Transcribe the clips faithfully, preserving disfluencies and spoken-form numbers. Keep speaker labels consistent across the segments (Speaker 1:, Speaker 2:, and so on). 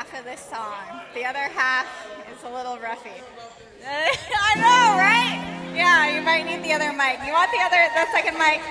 Speaker 1: half of this song. The other half is a little roughy. I know, right? Yeah, you might need the other mic. You want the other, the second mic?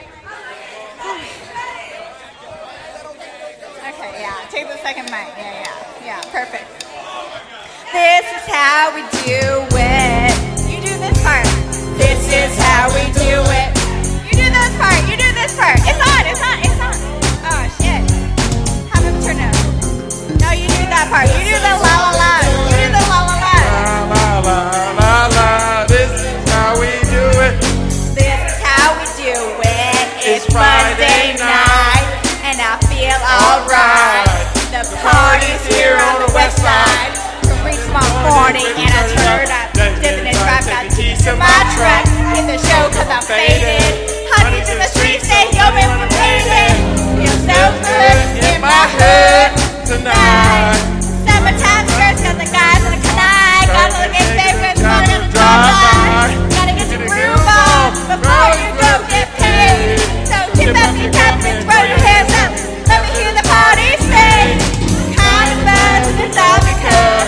Speaker 1: Okay, yeah, take the second mic. Yeah, yeah, yeah, perfect. This is how we do it. You do this part. This is how we do it. You do this part. You do this part. It's on. It's on. It's on. Oh shit. Have him turn it. No, you do that part. You do the la la la. You do the la la la.
Speaker 2: La la la la. This is how we do it.
Speaker 1: This is how we do it. It's Monday night, and I feel alright. The party's here on the west side. Richmond morning, and I turned up, dipping and drive, got the keys to my truck. Hit the show cause I'm faded. Honey's in the streets, say yo, man, we're faded. Feels so good in my hood tonight. Summertime skirts, got the guys in the canine. Gotta look at favorites, gotta drive by. Gotta get your groove on before you go get paid. So tip up your cup and throw your hands up. Let me hear the party say. Kind of buzz, it's all because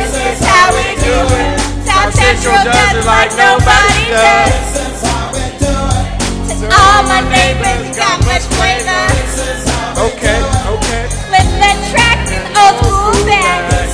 Speaker 1: South Central does it like nobody does. To all my neighbors, got much flavor.
Speaker 2: Okay, okay.
Speaker 1: Listen to tracks and old school bands.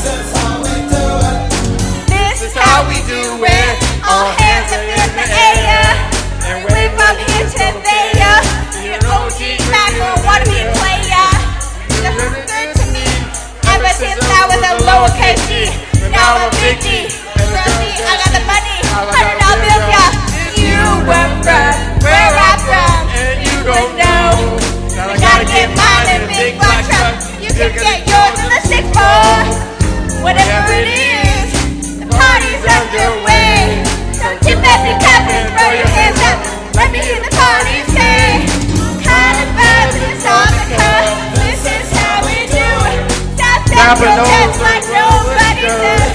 Speaker 1: This is how we do it. All hands up in the air. And we from here to there. You're an O G back or wanna be a player. You're good to me. Ever since I was a lowercase G. Now I'm a big D. I got the money, hundred dollar bills, yeah. You were from where I'm from, and you don't know. I gotta get mine in a big black truck. You can get yours in the six four. Whatever it is, the party's underway. So tip that big cup and throw your hands up. Let me hear the party say. Kind of vibes in the Sonic. This is how we do it. South Central just like nobody does.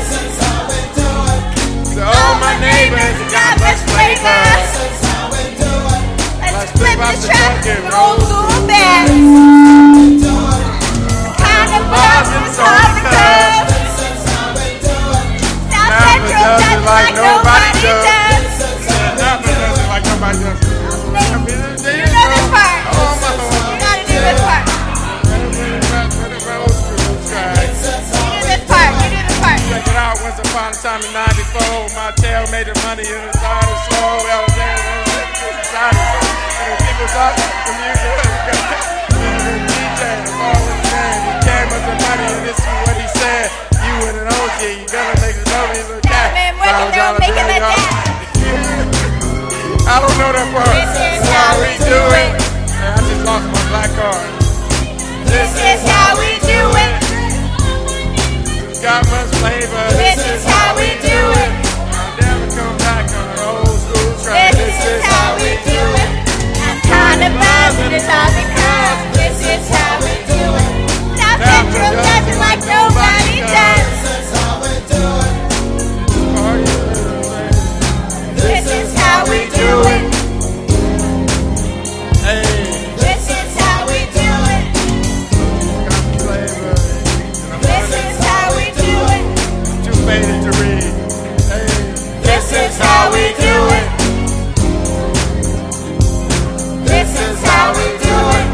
Speaker 2: All my neighbors got much flavor.
Speaker 1: Let's flip the track with old school bands. Kind of buzz in Sonic. South Central does it like nobody does.
Speaker 2: South Central does it like nobody does.
Speaker 1: You know this part. You gotta do this part. You do this part. You do this part.
Speaker 2: Check it out. Once upon a time in ninety-four, my tail made the money and it started slow. I was there and it started slow. And the people's up, the music was good. And the D J, the ball was man. He gave us the money and this is what he said. You and an O G, you gonna make the money. He's a cat.
Speaker 1: Man, what if they were making that dance?
Speaker 2: I don't know that part.
Speaker 1: This is how we do it.
Speaker 2: Man, I just lost my black card.
Speaker 1: This is how we do it.
Speaker 2: Got much flavor.
Speaker 1: This is how we do it.
Speaker 2: I'll never come back on an old school track.
Speaker 1: This is how we do it. I'm kind of buzzing, it's all because this is how we do it. South Central does it like nobody does. This is how we do it.
Speaker 2: Hey.
Speaker 1: This is how we do it.
Speaker 2: Got flavor.
Speaker 1: This is how we do it.
Speaker 2: Too faded to read. Hey.
Speaker 1: This is how we do it. This is how we do it.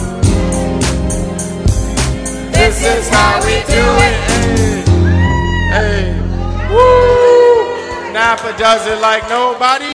Speaker 1: This is how we do it.
Speaker 2: Hey. Hey. Woo. Napa does it like nobody.